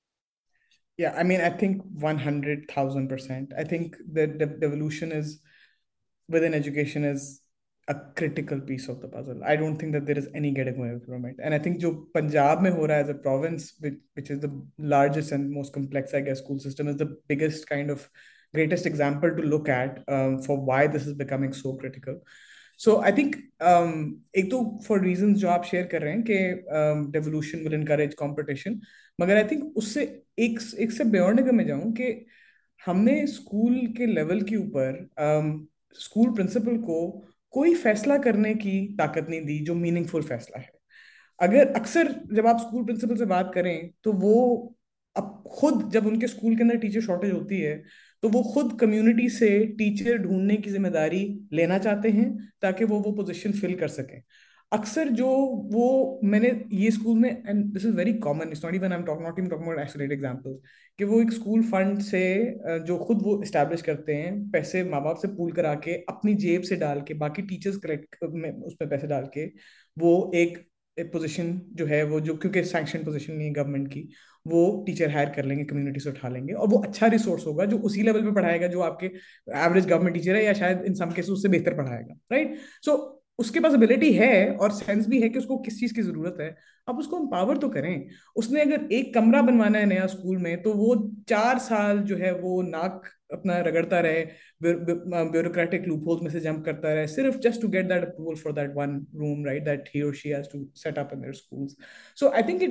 Yeah, I mean, I think 100,000%. I think the evolution is within education is a critical piece of the puzzle. I don't think that there is any getting away from it. And I think जो पंजाब में हो रहा है as a province, which is the largest and most complex, I guess, school system, is the biggest kind of greatest example to look at for why this is becoming so critical. So I think एक तो for reasons जो आप share कर रहे हैं कि devolution will encourage competition, मगर I think उससे एक से beyond अगर मैं जाऊं कि हमने स्कूल के लेवल के ऊपर स्कूल प्रिंसिपल को कोई फैसला करने की ताकत नहीं दी जो मीनिंगफुल फैसला है। अगर अक्सर जब आप स्कूल प्रिंसिपल से बात करें तो वो अब खुद जब उनके स्कूल के अंदर टीचर शॉर्टेज होती है तो वो खुद कम्युनिटी से टीचर ढूंढने की जिम्मेदारी लेना चाहते हैं ताकि वो पोजीशन फिल कर सकें। अक्सर जो वो मैंने ये स्कूल में, and this is very common, it's not even I am talk not even talking about isolated examples, कि वो एक स्कूल फंड से जो खुद वो इस्टेब्लिश करते हैं, पैसे माँ बाप से पूल करा के अपनी जेब से डाल के बाकी टीचर्स कलेक्ट में उसमें पैसे डाल के वो एक पोजीशन जो है वो, जो क्योंकि सैंक्शन पोजीशन नहीं है गवर्नमेंट की, वो टीचर हायर कर लेंगे, कम्युनिटी से उठा लेंगे और वो अच्छा रिसोर्स होगा जो उसी लेवल पे पढ़ाएगा जो आपके एवरेज गवर्नमेंट टीचर है, या शायद इन सम केसेस उससे बेहतर पढ़ाएगा, राइट? सो उसके पास एबिलिटी है और सेंस भी है कि उसको किस चीज की जरूरत है, आप उसको एम्पावर तो करें। उसने अगर एक कमरा बनवाना है नया स्कूल में तो वो 4 साल जो है वो नाक अपना रगड़ता रहे, ब्यूरोक्रेटिक लूपहोल्स में से जंप करता रहे, सिर्फ just to get that approval for that one room, right, that he और she has to set up in their schools. So I think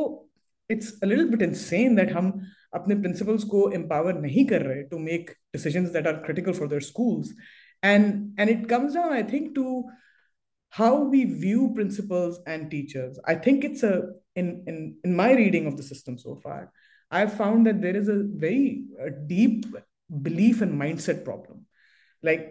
it's a little bit insane that हम अपने principals को empower नहीं कर रहे to make decisions that are critical for their schools. And it comes down, I think, to how we view principals and teachers. I think it's in my reading of the system so far, I've found that there is a very deep belief and mindset problem. Like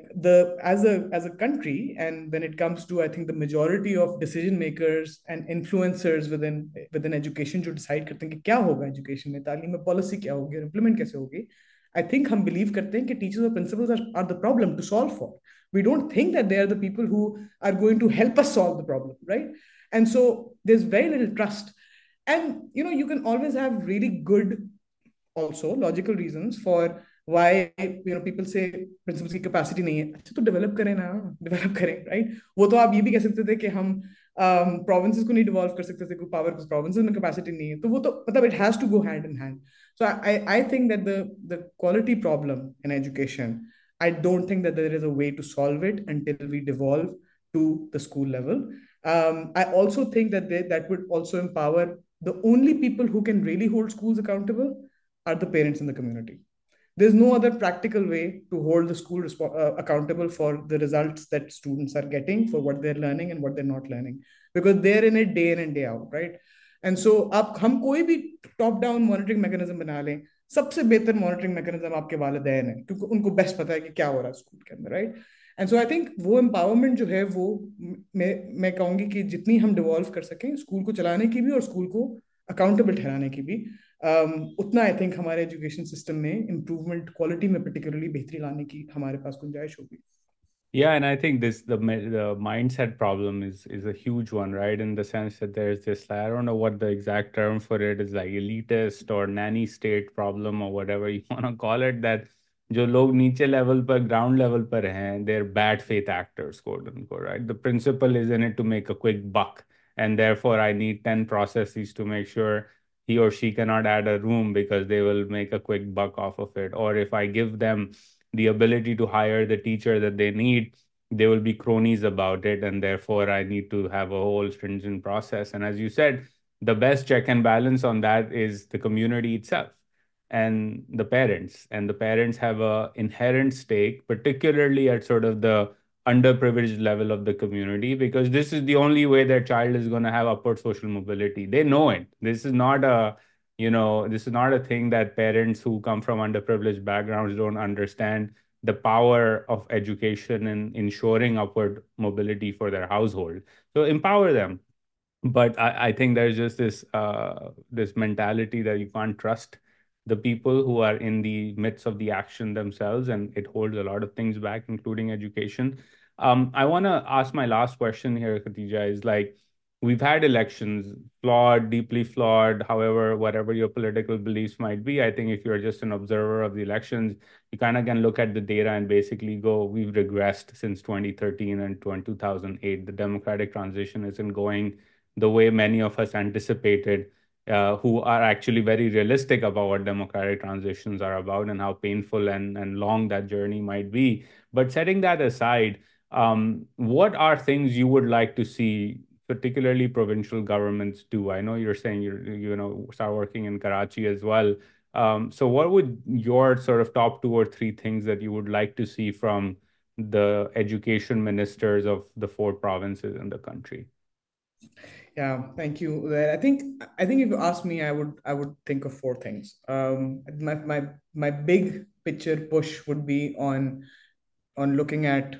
as a country, and when it comes to, I think, the majority of decision makers and influencers within education जो decide करते हैं कि क्या होगा education में, तालीम में policy क्या होगी और implement कैसे होगी, I think हम believe करते हैं कि teachers और principals are the problem to solve for. We don't think that they are the people who are going to help us solve the problem, right? And so there's very little trust. And you can always have really good, also logical reasons for why people say principals की capacity नहीं है। अच्छा तो develop करें ना, develop करें, right? वो तो आप ये भी कह सकते थे कि हम provinces को नहीं devolve कर सकते थे, कोई power कुछ provinces में capacity नहीं है, तो वो तो मतलब it has to go hand in hand. So I think that the quality problem in education, I don't think that there is a way to solve it until we devolve to the school level. I also think that that would also empower the only people who can really hold schools accountable are the parents in the community. There's no other practical way to hold the school accountable for the results that students are getting, for what they're learning and what they're not learning, because they're in it day in and day out, right? And so आप हम कोई भी top down monitoring mechanism बना लें, सबसे बेहतर monitoring mechanism आपके वालिदैन है, क्योंकि उनको बेस्ट पता है कि क्या हो रहा है स्कूल के अंदर, right? And so I think वो एम्पावरमेंट जो है वो मैं कहूंगी कि जितनी हम डिवॉल्व कर सकें स्कूल को चलाने की भी और स्कूल को अकाउंटेबल ठहराने की भी, उतना आई थिंक हमारे एजुकेशन सिस्टम में इम्प्रूवमेंट, क्वालिटी में पर्टिकुलरली बेहतरी लाने की हमारे पास गुंजाइश होगी। Yeah, and I think the mindset problem is a huge one, right? In the sense that there's this, I don't know what the exact term for it is, like elitist or nanny state problem or whatever you want to call it, that जो लोग नीचे level पर, ground level पर हैं, they're bad faith actors, quote unquote, right? The principal is in it to make a quick buck, and therefore I need 10 processes to make sure he or she cannot add a room because they will make a quick buck off of it. Or if I give them the ability to hire the teacher that they need, they will be cronies about it. And therefore, I need to have a whole stringent process. And as you said, the best check and balance on that is the community itself. and the parents. And the parents have a inherent stake, particularly at sort of the underprivileged level of the community, because this is the only way their child is going to have upward social mobility. They know it. This is not a, this is not a thing that parents who come from underprivileged backgrounds don't understand the power of education in ensuring upward mobility for their household. So empower them. But I think there's just this mentality that you can't trust the people who are in the midst of the action themselves, and it holds a lot of things back, including education. I want to ask my last question here, Khatija, is like, we've had elections, flawed, deeply flawed, however, whatever your political beliefs might be. I think if you're just an observer of the elections, you kind of can look at the data and basically go, we've regressed since 2013 and 2008. The democratic transition isn't going the way many of us anticipated, who are actually very realistic about what democratic transitions are about and how painful and long that journey might be. But setting that aside, what are things you would like to see, particularly provincial governments, do? I know you're saying start working in Karachi as well. So what would your sort of top 2 or 3 things that you would like to see from the education ministers of the 4 provinces in the country? Yeah, thank you. I think if you ask me, I would think of 4 things. My big picture push would be on looking at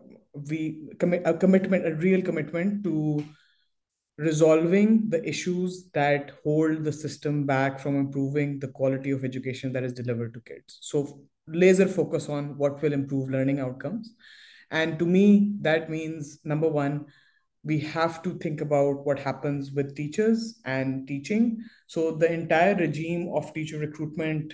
a real commitment to resolving the issues that hold the system back from improving the quality of education that is delivered to kids. So laser focus on what will improve learning outcomes. And to me, that means number one, we have to think about what happens with teachers and teaching. So the entire regime of teacher recruitment,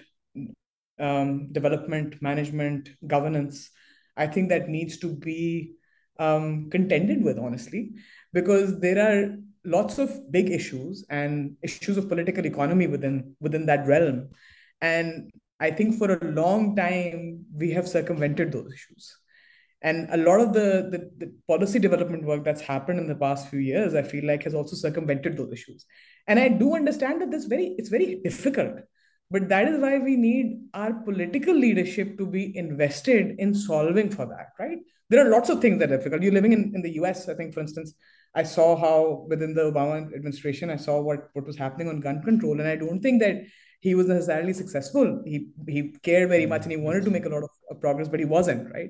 development, management, governance, I think that needs to be contended with, honestly, because there are lots of big issues and issues of political economy within that realm. And I think for a long time, we have circumvented those issues. And a lot of the policy development work that's happened in the past few years, I feel like has also circumvented those issues. And I do understand that it's very difficult, but that is why we need our political leadership to be invested in solving for that, right? There are lots of things that are difficult. You're living in the US, I think, for instance, I saw how within the Obama administration, I saw what was happening on gun control. And I don't think that he was necessarily successful. He cared very much and he wanted to make a lot of progress, but he wasn't, right?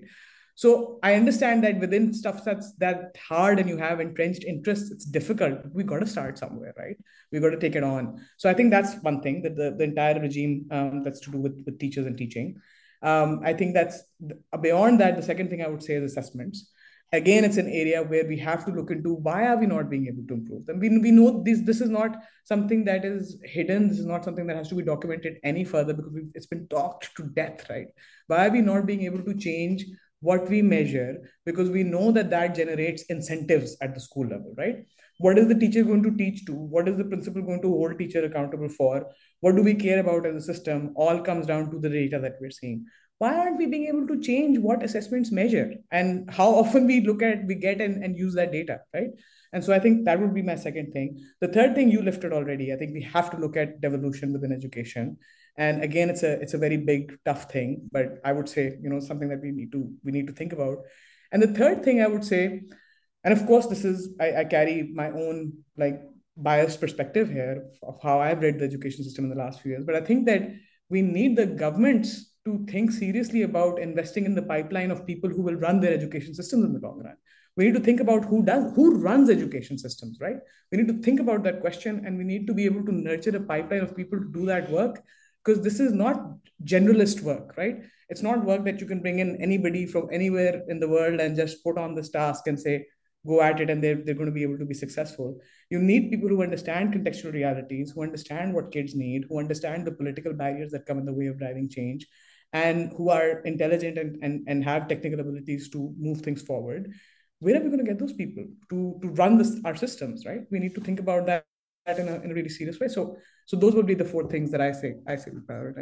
So I understand that within stuff that's that hard and you have entrenched interests, it's difficult. We got to start somewhere, right? We got to take it on. So I think that's one thing, that the entire regime that's to do with teachers and teaching. I think that's beyond that. The second thing I would say is assessments. Again, it's an area where we have to look into why are we not being able to improve them. We know this is not something that is hidden. This is not something that has to be documented any further because it's been talked to death, right? Why are we not being able to change what we measure, because we know that that generates incentives at the school level, right? What is the teacher going to teach to? What is the principal going to hold teacher accountable for? What do we care about as a system? All comes down to the data that we're seeing. Why aren't we being able to change what assessments measure and how often we get and use that data, right? And so I think that would be my second thing. The third thing you lifted already, I think we have to look at devolution within education. And again, it's a very big, tough thing, but I would say, something that we need to think about. And the third thing I would say, and of course, this is I carry my own like biased perspective here of how I've read the education system in the last few years, but I think that we need the governments to think seriously about investing in the pipeline of people who will run their education systems in the long run. We need to think about who runs education systems, right? We need to think about that question, and we need to be able to nurture a pipeline of people to do that work, because this is not generalist work, right? It's not work that you can bring in anybody from anywhere in the world and just put on this task and say, go at it, and they're going to be able to be successful. You need people who understand contextual realities, who understand what kids need, who understand the political barriers that come in the way of driving change, and who are intelligent and have technical abilities to move things forward. Where are we going to get those people to run our systems, right? We need to think about that in a really serious way. So those would be the 4 things that I say we prioritize.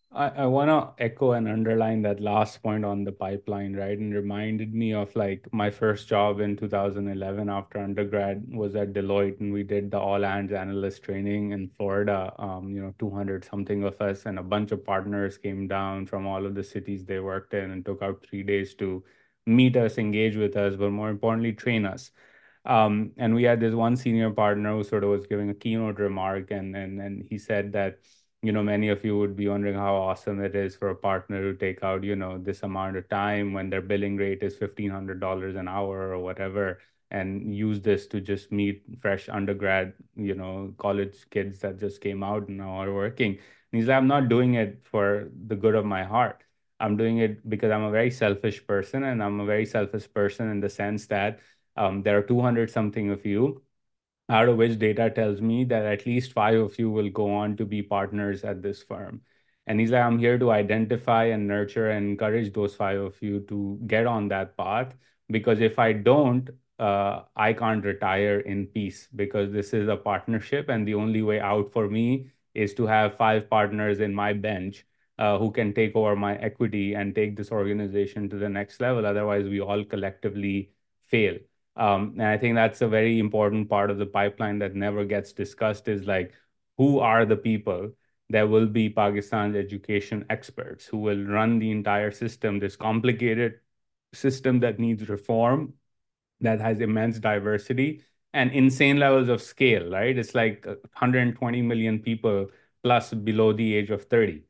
I want to echo and underline that last point on the pipeline, right? And reminded me of like my first job in 2011 after undergrad was at Deloitte, and we did the all hands analyst training in Florida. 200 something of us, and a bunch of partners came down from all of the cities they worked in and took out 3 days to meet us, engage with us, but more importantly, train us. And we had this one senior partner who sort of was giving a keynote remark, and he said that, many of you would be wondering how awesome it is for a partner to take out, this amount of time when their billing rate is $1,500 an hour or whatever, and use this to just meet fresh undergrad, college kids that just came out and now are working. And he's like, I'm not doing it for the good of my heart. I'm doing it because I'm a very selfish person, and I'm a very selfish person in the sense that there are 200 something of you, out of which data tells me that at least five of you will go on to be partners at this firm. And he's like, I'm here to identify and nurture and encourage those five of you to get on that path. Because if I don't, I can't retire in peace, because this is a partnership. And the only way out for me is to have five partners in my bench who can take over my equity and take this organization to the next level. Otherwise, we all collectively fail. And I think that's a very important part of the pipeline that never gets discussed, is like, who are the people that will be Pakistan's education experts, who will run the entire system, this complicated system that needs reform, that has immense diversity and insane levels of scale, right? It's like 120 million people plus below the age of 30.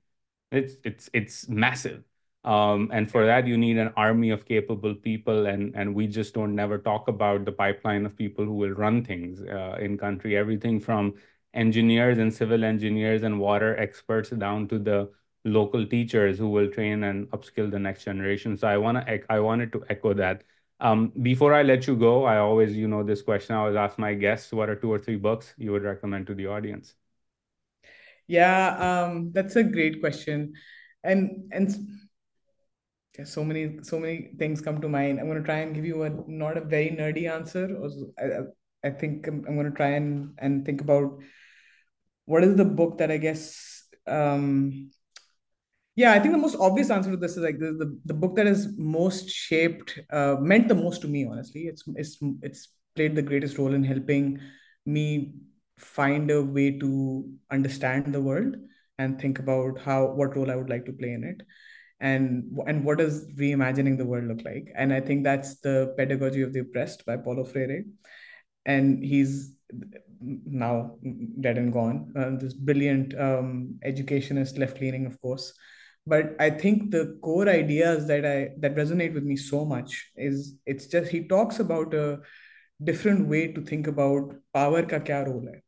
It's massive. And for that, you need an army of capable people, and we just don't never talk about the pipeline of people who will run things in country. Everything from engineers and civil engineers and water experts down to the local teachers who will train and upskill the next generation. So I wanted to echo that. Before I let you go, I always, this question I always ask my guests: what are two or three books you would recommend to the audience? Yeah, that's a great question. And there's so many things come to mind. I'm going to try and give you a not a very nerdy answer. I think I'm going to try and think about what is the book that I guess yeah, I think the most obvious answer to this is like the book that is most shaped, meant the most to me, honestly. It's played the greatest role in helping me find a way to understand the world and think about what role I would like to play in it, and what does reimagining the world look like. And I think that's The Pedagogy of the Oppressed by Paulo Freire. And he's now dead and gone. This brilliant educationist, left leaning, of course. But I think the core ideas that resonate with me so much is it's just he talks about a different way to think about power का क्या role है,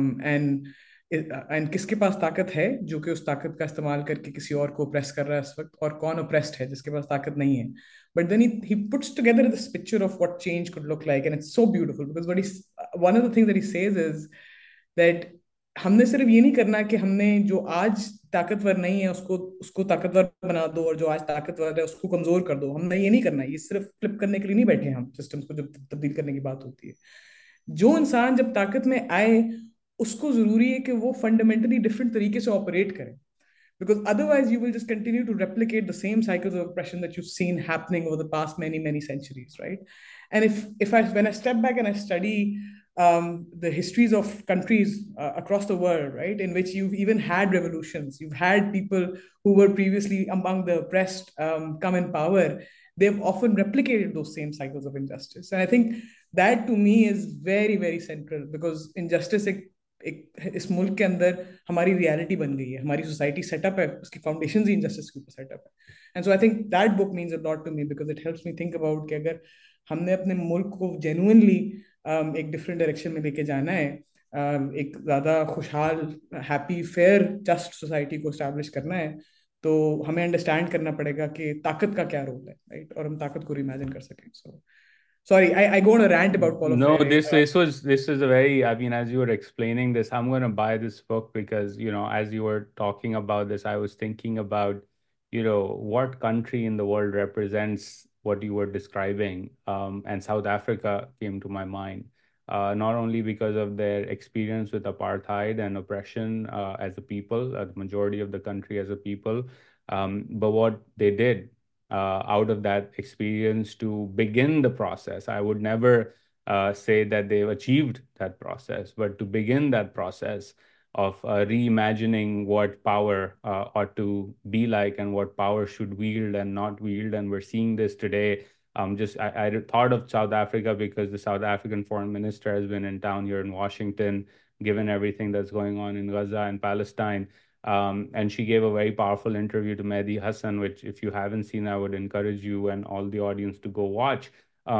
and किसके पास ताकत है जो कि उस ताकत का इस्तेमाल करके किसी और को ऑप्रेस कर रहा है इस वक्त, और कौन ऑप्रेस्ड है जिसके पास ताकत नहीं है. But then he puts together this picture of what change could look like, and it's so beautiful because one of the things that he says is that हमने सिर्फ ये नहीं करना कि हमने जो आज ताकतवर नहीं है उसको उसको ताकतवर बना दो, और जो आज ताकतवर है उसको कमजोर कर दो. हमने ये नहीं करना, ये सिर्फ फ्लिप करने के लिए नहीं बैठे हैं हम सिस्टम्स को. जब तब्दील करने की बात होती है, जो इंसान जब ताकत में आए उसको जरूरी है कि वो फंडामेंटली डिफरेंट तरीके से ऑपरेट करे, because otherwise you will just continue to replicate the same cycles of oppression that you've seen happening over the past many centuries, right? And if I when I step back and I study the histories of countries across the world, right, in which you've even had revolutions, you've had people who were previously among the oppressed come in power, they've often replicated those same cycles of injustice. And I think that to me is very central, because injustice इस मुल्क के अंदर हमारी reality बन गई है, हमारी society setup है, उसकी फाउंडेशन ही इंजस्टिस के ऊपर सेटअप है. And so I think that book means a lot to me, because it helps me think about कि अगर हमने अपने मुल्क को जेन्युइनली एक डिफरेंट डायरेक्शन में लेके जाना है, एक ज्यादा खुशहाल, हैप्पी, फेयर, जस्ट सोसाइटी को स्टैब्लिश करना है, तो हमें अंडरस्टैंड करना पड़ेगा कि ताकत का क्या रोल है, राइट, और हम ताकत को रिइमेजिन कर सकें. सो sorry, I go on a rant about Paulo No, Freire. this is a very, I mean, as you were explaining this, I'm going to buy this book because, as you were talking about this, I was thinking about, what country in the world represents what you were describing. And South Africa came to my mind. not only because of their experience with apartheid and oppression as a people, the majority of the country as a people, but what they did out of that experience to begin the process. I would never say that they've achieved that process, but to begin that process of reimagining what power ought to be like and what power should wield and not wield. And we're seeing this today. I thought of South Africa because the South African foreign minister has been in town here in Washington, given everything that's going on in Gaza and Palestine. And she gave a very powerful interview to Mehdi Hassan, which, if you haven't seen, I would encourage you and all the audience to go watch,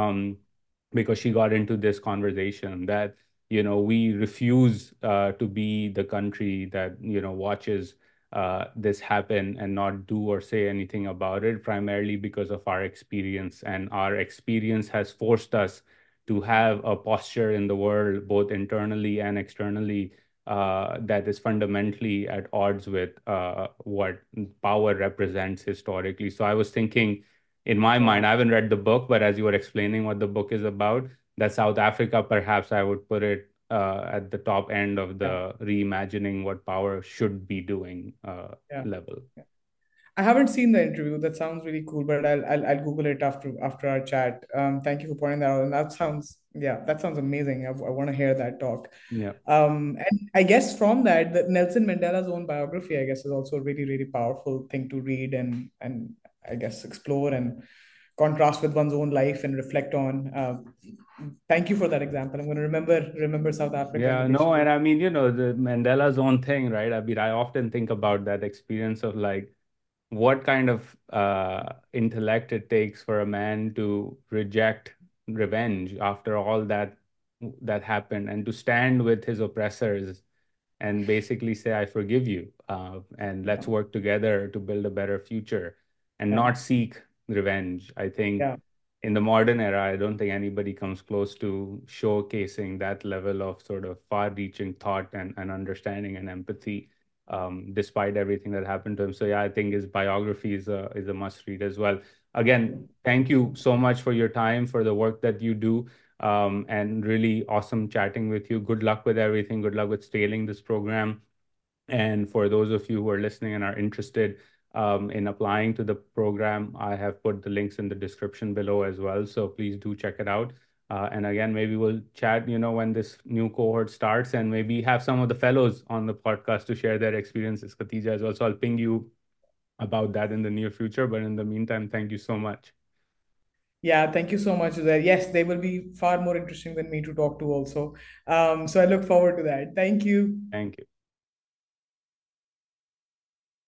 because she got into this conversation that, we refuse to be the country that, watches this happen and not do or say anything about it, primarily because of our experience. And our experience has forced us to have a posture in the world, both internally and externally, that is fundamentally at odds with what power represents historically. So I was thinking in my mind, I haven't read the book, but as you were explaining what the book is about, that South Africa, perhaps I would put it at the top end of the reimagining what power should be doing level. Yeah. I haven't seen the interview. That sounds really cool, but I'll Google it after our chat. Thank you for pointing that out. And that sounds amazing. I want to hear that talk. Yeah. And I guess from that, the Nelson Mandela's own biography, I guess, is also a really, really powerful thing to read and I guess explore and contrast with one's own life and reflect on. Thank you for that example. I'm going to remember South Africa. Yeah, no, and I mean, the Mandela's own thing, right? I mean, I often think about that experience of like what kind of intellect it takes for a man to reject revenge after all that happened, and to stand with his oppressors and basically say, I forgive you, and let's work together to build a better future, and not seek revenge. I think in the modern era, I don't think anybody comes close to showcasing that level of sort of far-reaching thought and understanding and empathy, despite everything that happened to him. So yeah, I think his biography is a must read as well. Again, thank you so much for your time, for the work that you do, and really awesome chatting with you. Good luck with everything. Good luck with scaling this program. And for those of you who are listening and are interested in applying to the program, I have put the links in the description below as well. So please do check it out. And again, maybe we'll chat, when this new cohort starts, and maybe have some of the fellows on the podcast to share their experiences, Khatija, as well. So I'll ping you about that in the near future. But in the meantime, thank you so much. Yeah, thank you so much, Uzair. Yes, they will be far more interesting than me to talk to also. So I look forward to that. Thank you. Thank you.